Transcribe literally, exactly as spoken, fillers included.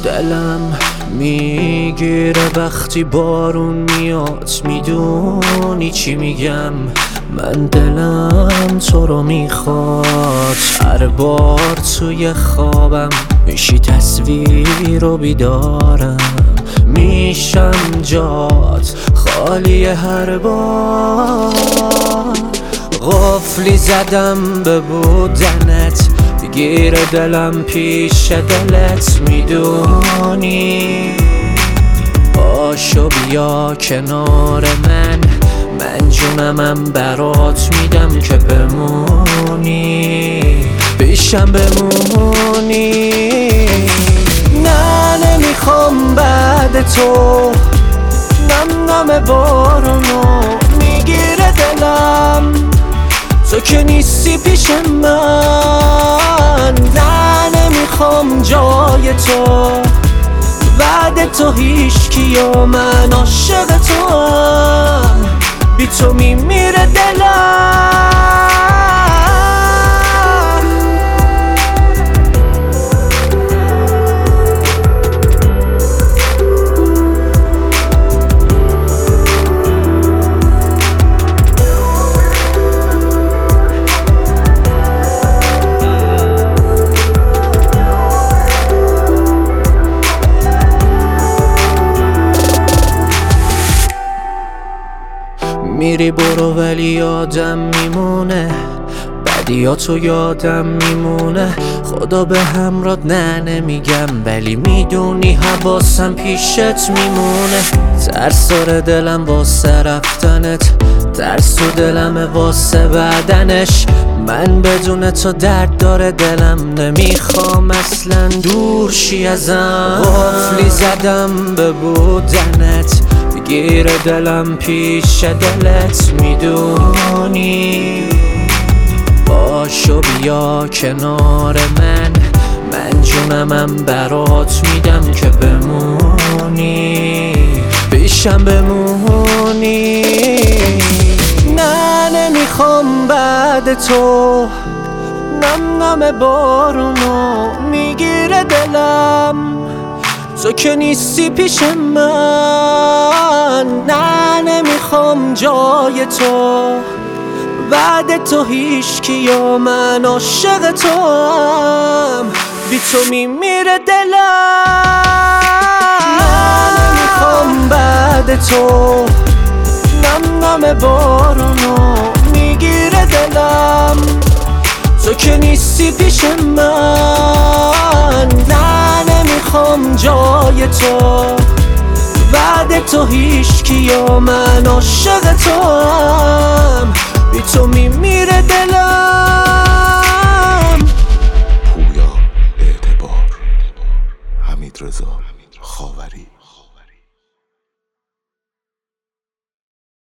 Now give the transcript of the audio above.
دلم میگیره وقتی بارون میاد، میدونی چی میگم؟ من دلم تو رو میخواد. هر بار توی خوابم میشی تصویر رو بیدارم، میشم جات خالی هر بار. قفلی زدم به بودنت، گیر دلم پیش دلت، میدونی باشو بیا کنار من. من جونمم برات میدم که بمونی پیشم بمونی. نه نمیخوام بعد تو، نم نم بارونو میگیره دلم، تو که نیستی پیش من. نه نمیخوام جای تو، بعد تو هیچکی و من عاشق تو هم، بی تو میمیره دلم. میری برو ولی یادم میمونه، بدیاتو یادم میمونه. خدا به همراه نه نمیگم، ولی میدونی حواسم پیشت میمونه. ترس داره دلم واسه رفتنت، ترس تو دلم واسه بعدنش. من بدون تو درد داره دلم، نمیخوام اصلا دور شی ازم. قفلی زدم به بودنت، گیر دلم پیش دلت، میدونی باشو بیا کنار من. من جونمم برات میدم که بمونی پیشم بمونی. نه نمیخوام بعد تو، نم نم بارونو میگیره دلم، تو که نیستی پیش من. نه نمیخوام جای تو، بعد تو هیچکی و من عاشق تو هم، بی تو میمیره دلم. نه نمیخوام بعد تو، نم نم بارونو میگیره دلم، تو که نیستی پیش من. نه نمیخوام جای تو، بعد تو هیچکی و من عاشق تو هم،